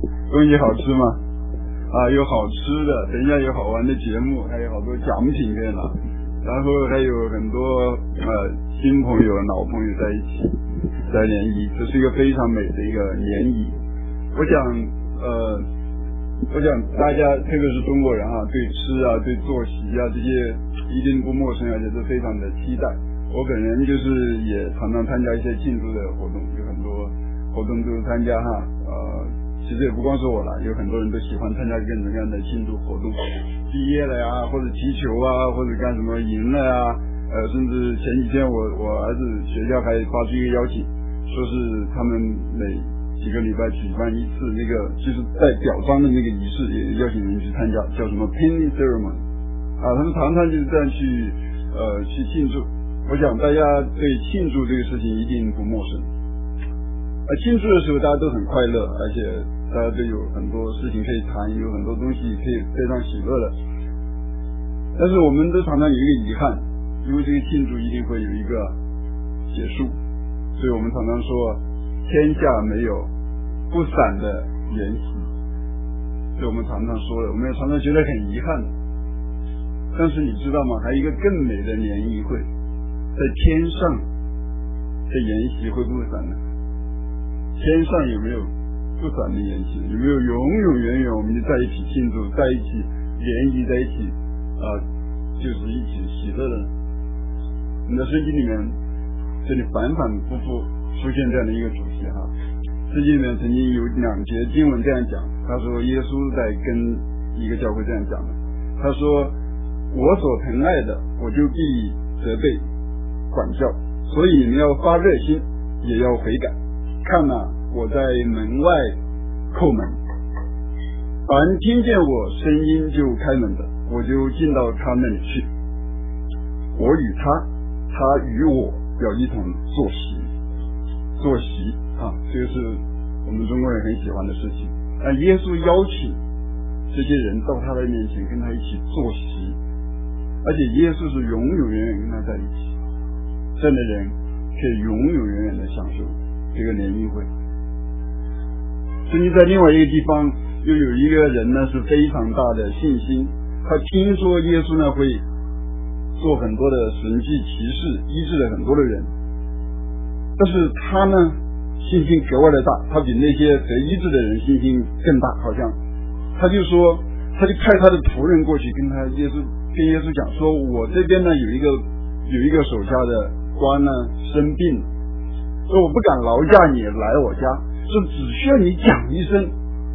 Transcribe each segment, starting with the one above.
东西好吃吗？有好吃的，等一下有好玩的节目，还有好多奖品可以拿，然后还有很多新朋友、老朋友在一起在联谊，这是一个非常美的一个联谊。我想大家特别是中国人对吃对作息这些一定不陌生，而且是非常的期待。我本人就是也常常参加一些庆祝的活动，有很多活动都参加其实也不光是我了，有很多人都喜欢参加各种各样的庆祝活动，毕业了呀，或者踢球或者干什么赢了呀，甚至前几天我儿子学校还发出一个邀请，说是他们每几个礼拜举办一次那个就是在表彰的那个仪式，也邀请人去参加，叫什么 pinning ceremony 他们常常就是这样去庆祝。我想大家对庆祝这个事情一定不陌生。庆祝的时候大家都很快乐，而且大家都有很多事情可以谈，有很多东西可以非常喜乐的。但是我们都常常有一个遗憾，因为这个庆祝一定会有一个结束，所以我们常常说天下没有不散的筵席，所以我们常常说的，我们也常常觉得很遗憾。但是你知道吗？还有一个更美的联谊会，在天上的筵席会不会散呢？天上有没有不散的筵席？有没有永永远远我们就在一起庆祝，在一起联谊，在一起就是一起喜乐的呢？你的圣经里面这里反反复复出现这样的一个主题圣经里面曾经有2节经文这样讲，他说耶稣在跟一个教会这样讲的，他说我所疼爱的我就必责备管教，所以你们要发热心，也要悔改。看我在门外叩门，凡听见我声音就开门的，我就进到他那里去，我与他，他与我要一同坐席这个是我们中国人很喜欢的事情。耶稣邀请这些人到他的面前跟他一起坐席，而且耶稣是永永远远跟他在一起，这样的人可以永永远远的享受这个联谊会。甚至在另外一个地方又有一个人呢是非常大的信心，他听说耶稣呢会做很多的神迹奇事，医治了很多的人，但是他呢信心格外的大，他比那些得医治的人信心更大，好像他就派他的仆人过去跟耶稣讲说，我这边呢有一个手下的官呢生病，说我不敢劳驾你来我家，说只需要你讲一声，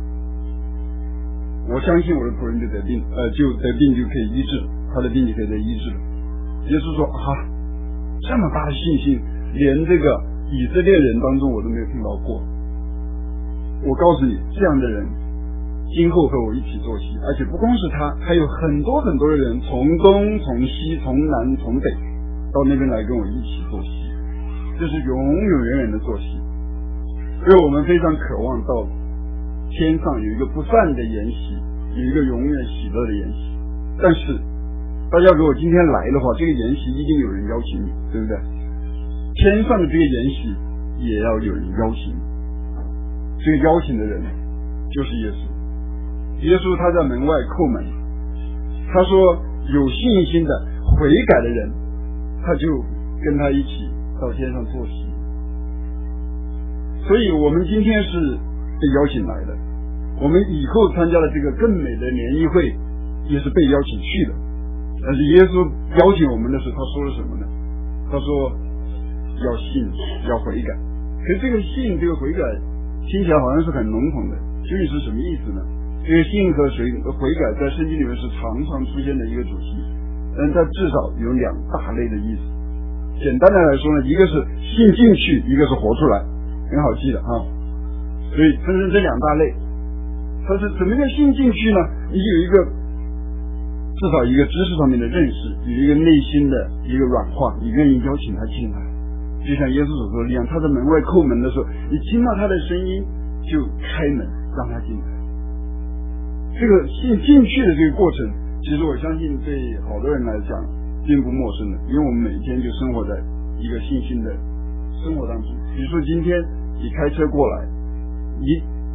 我相信我的仆人就得病就可以医治，他的病就可以得医治了。耶稣说这么大的信心，连这个以色列人当中我都没有听到过。我告诉你，这样的人今后和我一起坐席，而且不光是他，还有很多很多的人从东从西从南从北到那边来跟我一起坐席，这是永永远远的坐席。所以我们非常渴望到天上有一个不散的筵席，有一个永远喜乐的筵席。但是大家如果今天来的话，这个筵席一定有人邀请你，对不对？天上的这个筵席也要有人邀请你，这个邀请的人就是耶稣。耶稣他在门外叩门，他说有信心的悔改的人，他就跟他一起到天上坐席。所以我们今天是被邀请来的，我们以后参加了这个更美的联谊会也是被邀请去的。但是耶稣邀请我们的时候，他说了什么呢？他说要信，要悔改。可是这个信这个悔改听起来好像是很笼统的，究竟是什么意思呢？这个信和悔改在圣经里面是常常出现的一个主题，但它至少有2大类的意思。简单的来说呢，一个是信进去，一个是活出来，很好记的所以分成这2大类。它是怎么个信进去呢？你有一个至少一个知识上面的认识，有一个内心的一个软化，你愿意邀请他进来，就像耶稣所说的一样，他在门外叩门的时候，你听到他的声音就开门让他进来。这个信进去的这个过程，其实我相信对好多人来讲并不陌生的，因为我们每天就生活在一个信心的生活当中。比如说今天你开车过来，你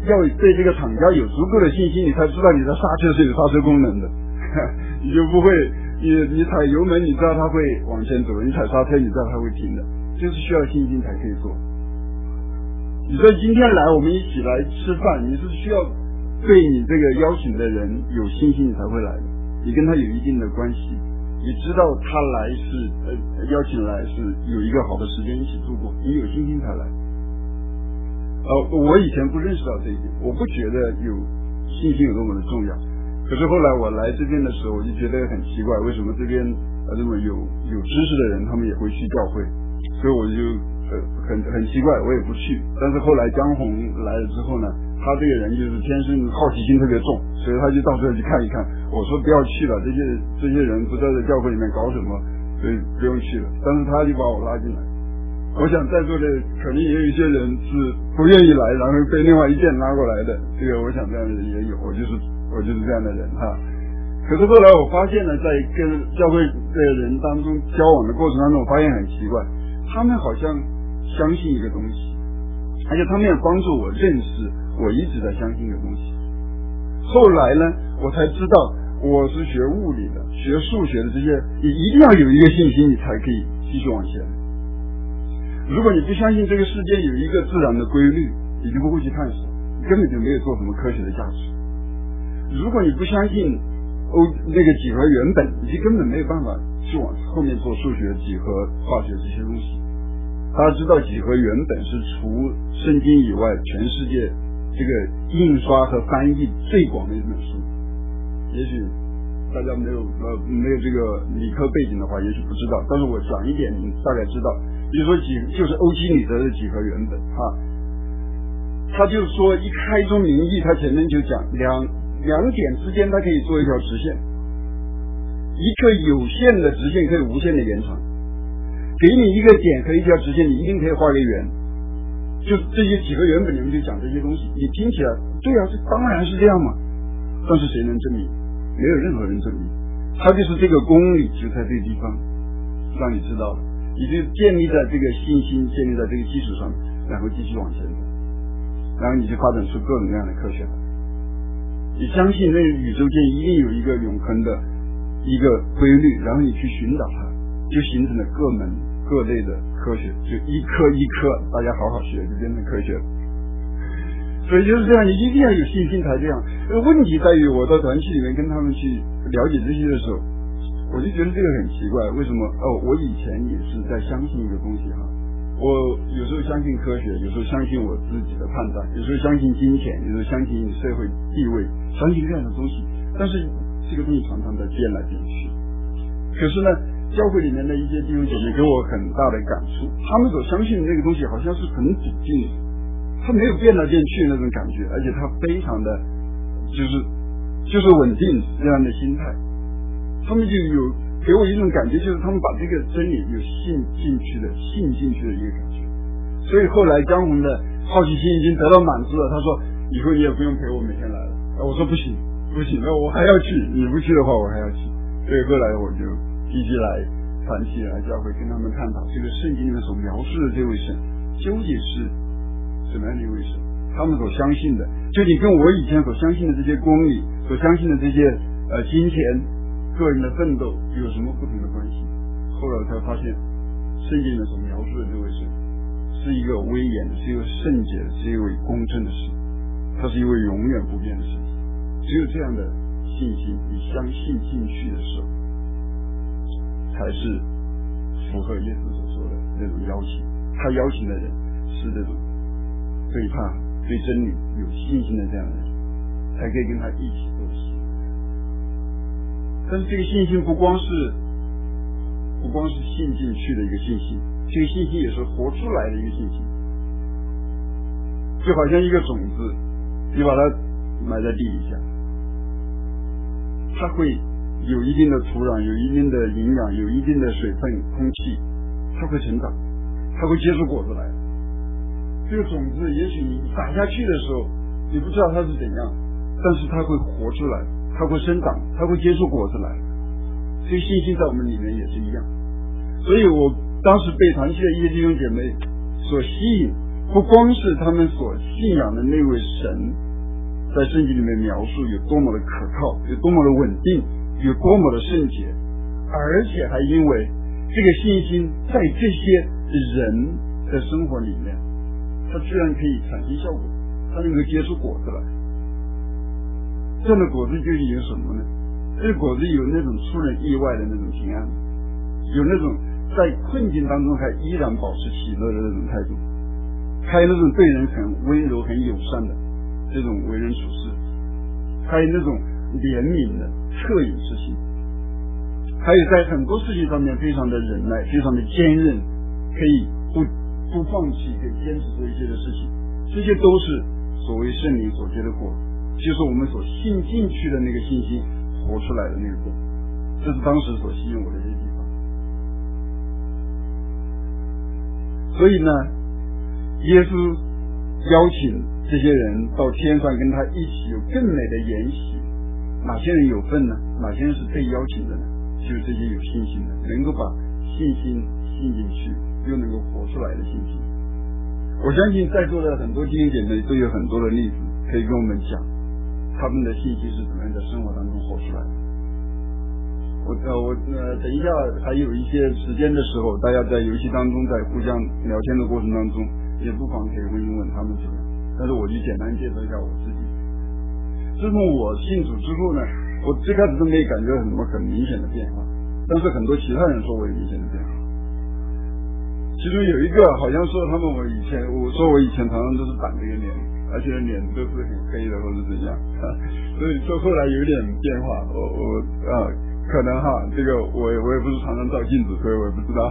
要对这个厂家有足够的信心，你才知道你的刹车是有刹车功能的，你就不会，你踩油门，你知道它会往前走，你踩刹车，你知道它会停的，就是需要信心才可以做。你说今天来我们一起来吃饭，你是需要对你这个邀请的人有信心，你才会来的，你跟他有一定的关系，你知道他来是邀请来是有一个好的时间一起度过，你有信心才来。我以前不认识到这一点，我不觉得有信心有多么的重要。可是后来我来这边的时候，我就觉得很奇怪，为什么这边这么有知识的人，他们也会去教会？所以我就很奇怪，我也不去。但是后来江红来了之后呢，他这个人就是天生好奇心特别重，所以他就到处去看一看。我说不要去了，这些人不知道在教会里面搞什么，所以不用去了。但是他就把我拉进来。我想在座的可能也有一些人是不愿意来，然后被另外一件拉过来的，这个我想这样的人也有，我就是这样的人哈。可是后来我发现呢，在跟教会的人当中交往的过程当中，我发现很奇怪，他们好像相信一个东西，而且他们也帮助我认识我一直在相信一个东西。后来呢，我才知道我是学物理的，学数学的，这些你一定要有一个信心，你才可以继续往前。如果你不相信这个世界有一个自然的规律，你就不会去探索，你根本就没有做什么科学的价值。如果你不相信那个几何原本，你就根本没有办法去往后面做数学、几何、化学这些东西。大家知道几何原本是除圣经以外全世界这个印刷和翻译最广的一本书。也许大家没有这个理科背景的话，也许不知道，但是我讲一点你大概知道。比如说就是欧几里得的几何原本他就是说一开宗明义，他前面就讲两点之间它可以做一条直线，一个有限的直线可以无限的延长，给你一个点和一条直线，你一定可以画个圆。就是这些几何原本里面就讲这些东西，你听起来对啊，这当然是这样嘛，但是谁能证明？没有任何人证明。他就是这个公理就在这个地方让你知道了，你就建立在这个信心，建立在这个基础上，然后继续往前走，然后你就发展出各种各样的科学来。你相信那宇宙间一定有一个永恒的一个规律，然后你去寻找它，就形成了各门各类的科学，就一科一科，大家好好学就变成科学了。所以就是这样，你一定要有信心才这样。问题在于我到团契里面跟他们去了解这些的时候，我就觉得这个很奇怪，为什么？我以前也是在相信一个东西哈，我有时候相信科学，有时候相信我自己的判断，有时候相信金钱，有时候相信社会地位，相信这样的东西，但是这个东西常常在变来变去。可是呢，教会里面的一些弟兄姐妹给我很大的感触，他们所相信的那个东西好像是很笃定的，他没有变来变去那种感觉，而且他非常的就是稳定这样的心态。他们就有给我一种感觉，就是他们把这个真理有信进去的一个感觉。所以后来江红的好奇心已经得到满足了，他说以后你也不用陪我每天来了。我说不行，那我还要去，你不去的话我还要去。所以后来我就一起来团契来教会跟他们探讨这个圣经里面所描述的这位神究竟是什么样的一位神，他们所相信的究竟跟我以前所相信的这些公理，所相信的这些金钱个人的奋斗有什么不同的关系。后来我才发现圣经里面所描述的这位神是一个威严的，是一个圣洁的，是一位公正的神，他是一位永远不变的神。只有这样的信心，你相信进去的时候，才是符合耶稣所说的那种邀请。他邀请的人是这种对他对真理有信心的这样的人，才可以跟他一起做事。但是这个信心不光是信进去的一个信心，这个信心也是活出来的一个信心。就好像一个种子，你把它埋在地底下，它会有一定的土壤，有一定的营养，有一定的水分、空气，它会成长，它会结出果子来。这个种子也许你打下去的时候你不知道它是怎样，但是它会活出来，它会生长，它会结出果子来。所以信心在我们里面也是一样。所以我当时被团契的一些弟兄姐妹所吸引，不不光是他们所信仰的那位神在圣经里面描述有多么的可靠，有多么的稳定，有多么的圣洁，而且还因为这个信心在这些人的生活里面，它居然可以产生效果，它能够结出果子来。这样的果子究竟有什么呢？这个果子有那种出人意外的那种平安，有那种在困境当中还依然保持喜乐的那种态度，还有那种对人很温柔很友善的这种为人处事，还有那种怜悯的恻隐之心，还有在很多事情上面非常的忍耐，非常的坚韧，可以不放弃，可以坚持做一些的事情，这些都是所谓圣灵所结的果，就是我们所信进去的那个信心活出来的那个果。这是当时所吸引我的一些地方。所以呢，耶稣邀请这些人到天上跟他一起有更美的筵席。哪些人有份呢？哪些人是被邀请的呢？就是这些有信心的，能够把信心信进去又能够活出来的信心。我相信在座的很多弟兄姐妹都有很多的例子可以跟我们讲他们的信心是怎么样在生活当中活出来的。我等一下还有一些时间的时候，大家在游戏当中在互相聊天的过程当中，也不妨可以问一问他们怎么样。但是我就简单介绍一下我自己。自从我信主之后呢，我最开始都没感觉什么很明显的变化，但是很多其他人说我有明显的变化。其中有一个好像说他们我说我以前常常都是板着个脸，而且脸都是很黑的或者怎样，所以说后来有点变化。可能这个我也不是常常照镜子，所以我也不知道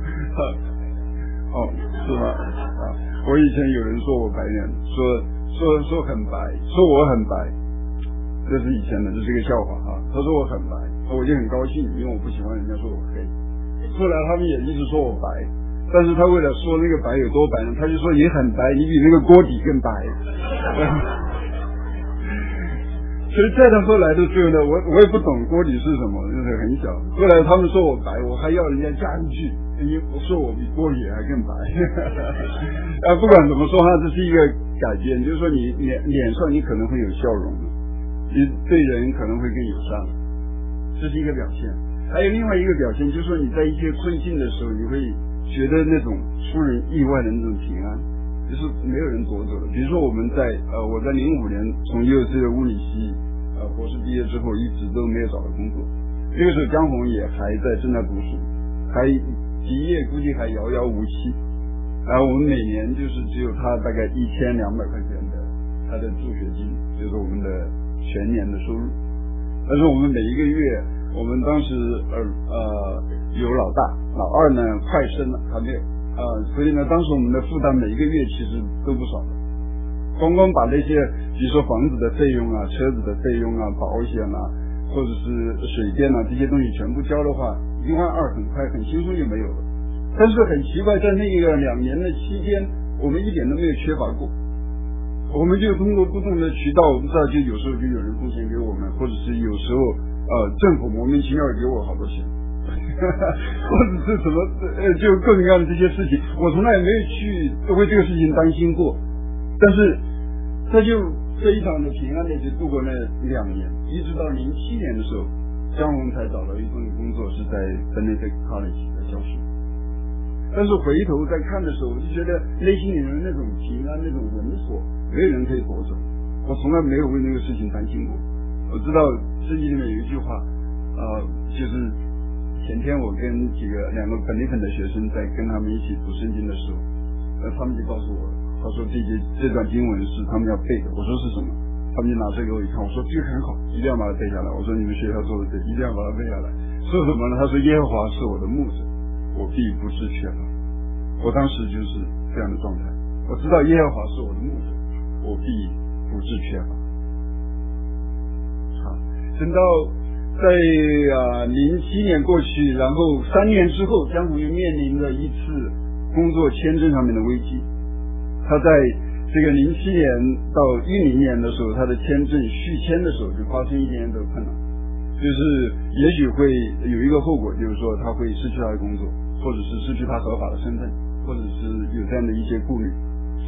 是吗？我以前有人说我白脸，说很白，说我很白，这是以前的，这是一个笑话他说我很白，我就很高兴，因为我不喜欢人家说我黑。后来他们也一直说我白，但是他为了说那个白有多白呢，他就说你很白，你比那个锅底更白。所以在他后来的时候呢，我也不懂锅底是什么，就是很小。后来他们说我白，我还要人家加一句，说我比锅底还更白。不管怎么说这是一个改变，就是说你脸上你可能会有笑容，你对人可能会更友善，这是一个表现。还有另外一个表现，就是说你在一些困境的时候，你会觉得那种出人意外的那种平安，就是没有人夺走的。比如说我在05年从USC的物理系博士毕业之后，一直都没有找到工作。那个时候江红也还正在读书，还毕业估计还遥遥无期。我们每年就是只有他大概1200块钱的他的助学金，就是我们的全年的收入。但是我们每一个月，我们当时有老大，老二呢快生了，还没有所以呢，当时我们的负担每一个月其实都不少的。光把那些比如说房子的费用车子的费用保险或者是水电这些东西全部交的话，12000很快很轻松就没有了。但是很奇怪，在那个2年的期间，我们一点都没有缺乏过。我们就通过不同的渠道，我不知道就有时候就有人奉献给我们，或者是有时候政府莫名其妙给我好多钱。或者是什么就各种各样的这些事情，我从来也没有去为这个事情担心过。但是他就非常的平安的就度过那2年，一直到07年的时候，江红才找到一份工作，是在 Benedict College 的教书。但是回头再看的时候，我就觉得内心里面那种平安，那种稳妥，没有人可以夺走。我从来没有为那个事情担心过。我知道圣经里面有一句话就是前天我跟2个本地肯的学生在跟他们一起读圣经的时候，他们就告诉我，他说这段经文是他们要背的。我说是什么？他们就拿这个给我一看，我说这个很好，一定要把它背下来。我说你们学校做的对，一定要把它背下来。说什么呢？他说耶和华是我的牧者，我必不致缺乏。我当时就是这样的状态，我知道耶和华是我的牧者，我必不致缺乏。好，等到在07年过去，然后3年之后，江红又面临着一次工作签证上面的危机。他在这个07年到10年的时候，他的签证续签的时候就发生一点点的困难，就是也许会有一个后果，就是说他会失去他的工作，或者是失去他合法的身份，或者是有这样的一些顾虑。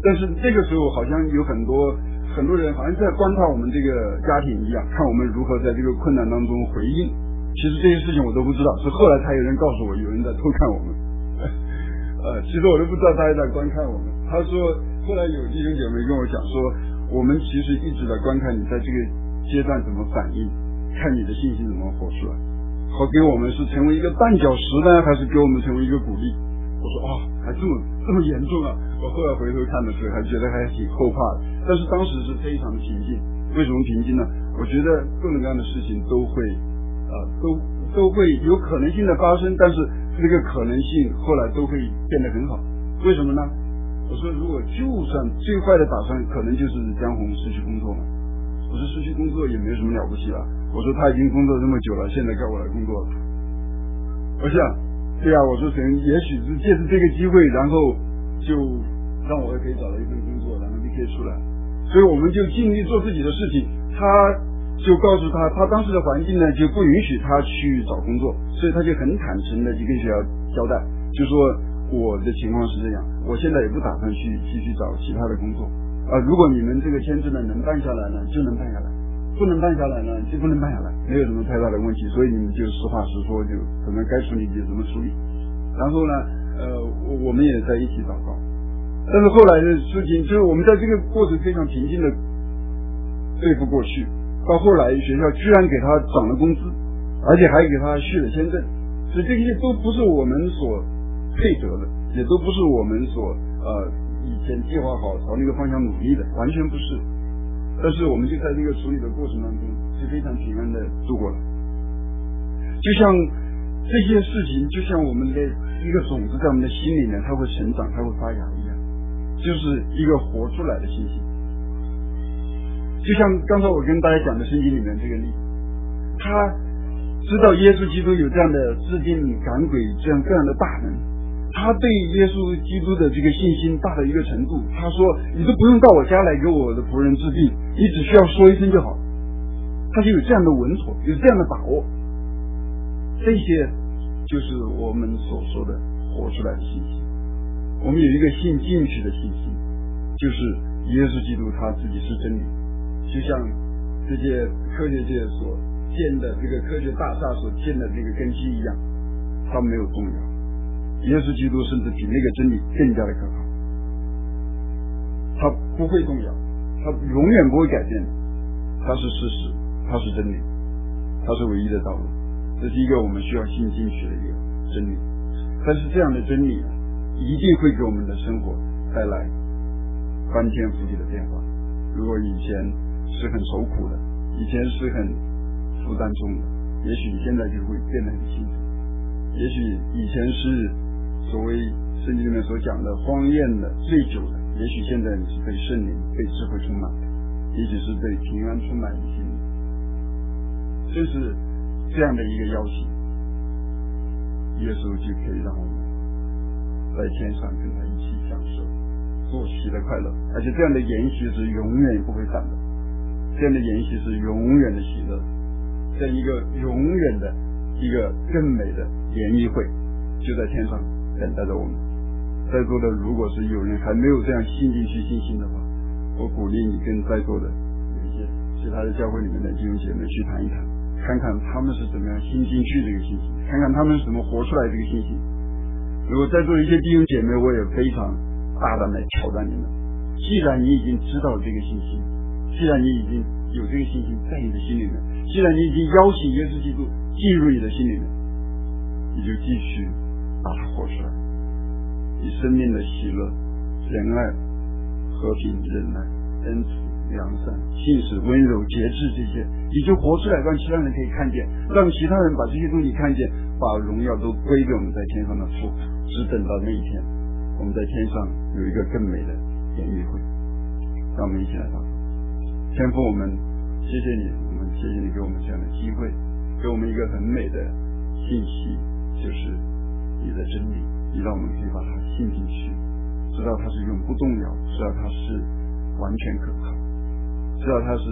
但是这个时候好像有很多人好像在观察我们这个家庭一样，看我们如何在这个困难当中回应。其实这些事情我都不知道，是后来才有人告诉我有人在偷看我们。其实我都不知道大家在观看我们。他说后来有弟兄姐妹跟我讲说，我们其实一直在观看你在这个阶段怎么反应，看你的信心怎么活出来，好给我们是成为一个绊脚石呢，还是给我们成为一个鼓励。我说还这么严重啊！我后来回头看的时候还觉得还挺后怕的，但是当时是非常的平静。为什么平静呢？我觉得各种各样的事情都会有可能性的发生，但是这个可能性后来都会变得很好。为什么呢？我说如果就算最坏的打算可能就是江红失去工作嘛，我说失去工作也没有什么了不起了，我说他已经工作这么久了，现在该我来工作了。我想对啊，我说神也许是借着这个机会，然后就让我也可以找到一份工作，然后立刻出来。所以我们就尽力做自己的事情。他就告诉他当时的环境呢就不允许他去找工作，所以他就很坦诚的就跟学校交代，就说我的情况是这样，我现在也不打算去继续找其他的工作如果你们这个签证呢能办下来呢就能办下来，不能办下来呢就不能办下来，没有什么太大的问题，所以你们就实话实说，就怎么该处理就怎么处理。然后呢我们也在一起祷告。但是后来的事情就是我们在这个过程非常平静的对付过去，到后来学校居然给他涨了工资，而且还给他续了签证，所以这些都不是我们所配得的，也都不是我们所以前计划好朝那个方向努力的，完全不是。但是我们就在这个处理的过程当中是非常平安的度过了。就像这些事情就像我们的一个种子在我们的心里面，它会成长，它会发芽一样，就是一个活出来的信心。就像刚才我跟大家讲的圣经里面这个例子，他知道耶稣基督有这样的治病赶鬼这样的大能，他对耶稣基督的这个信心大到一个程度，他说你都不用到我家来给我的仆人治病，你只需要说一声就好。他就有这样的稳妥，有这样的把握，这些就是我们所说的活出来的信心。我们有一个信进去的信心，就是耶稣基督他自己是真理，就像这些科学界所建的这个科学大厦所建的这个根基一样，它没有动摇。耶稣基督甚至比那个真理更加的可靠，他不会动摇，他永远不会改变，他是事实，他是真理，他是唯一的道路。这是一个我们需要信进去的一个真理。但是这样的真理一定会给我们的生活带来翻天覆地的变化。如果以前是很愁苦的，以前是很负担重的，也许现在就会变得很轻松。也许以前是所谓圣经里面所讲的荒宴的醉酒的，也许现在你是被圣灵被智慧充满的，也许是被平安充满你心里。这是这样的一个邀请，耶稣就可以让我们在天上跟他一起享受坐席的快乐，而且这样的筵席是永远不会散的，这样的筵席是永远的喜乐，这样一个永远的一个更美的联谊会就在天上等待着我们。在座的如果是有人还没有这样信进去信心的话，我鼓励你跟在座的有一些其他的教会里面的弟兄姐妹去谈一谈，看看他们是怎么样信进去这个信心，看看他们是怎么活出来这个信心。如果在座的一些弟兄姐妹，我也非常大胆的挑战你们，既然你已经知道这个信心，既然你已经有这个信心在你的心里面，既然你已经邀请耶稣基督进入你的心里面，你就继续把它活出来，以生命的喜乐、仁爱、和平、忍耐、恩慈、良善、信实、温柔、节制，这些你就活出来，让其他人可以看见，让其他人把这些东西看见，把荣耀都归给我们在天上的父。只等到那一天，我们在天上有一个更美的联谊会。让我们一起来祷告。天父，我们谢谢你，我们谢谢你给我们这样的机会，给我们一个很美的信息，就是你的真理，你让我们可以把它信进去，知道它是永不动摇，知道它是完全可靠，知道它是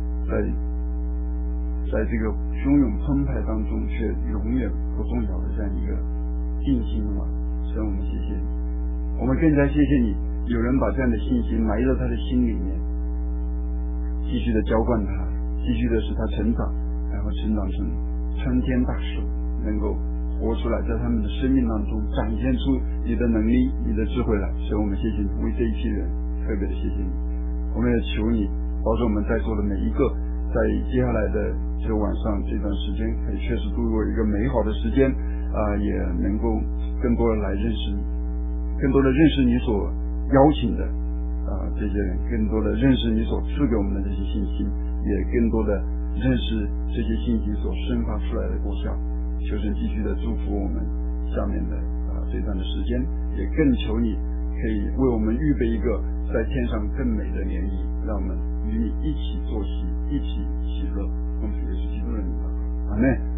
在这个汹涌澎湃当中却永远不动摇的这样一个定心丸。神，我们谢谢你，我们更加谢谢你有人把这样的信心埋在他的心里面，继续的浇灌他，继续的使他成长，然后成长成参天大树，能够活出来，在他们的生命当中展现出你的能力、你的智慧来。所以我们谢谢你，为这一批人特别的谢谢你。我们也求你保守我们在座的每一个，在接下来的这个晚上这段时间，可以确实度过一个美好的时间也能够更多的来认识你，更多的认识你所邀请的这些人，更多的认识你所赐给我们的这些信心，也更多的认识这些信息所生发出来的果效。求神继续的祝福我们下面的这段的时间，也更求你可以为我们预备一个在天上更美的联谊，让我们与你一起作喜，一起喜乐。奉主耶稣基督的名，阿们。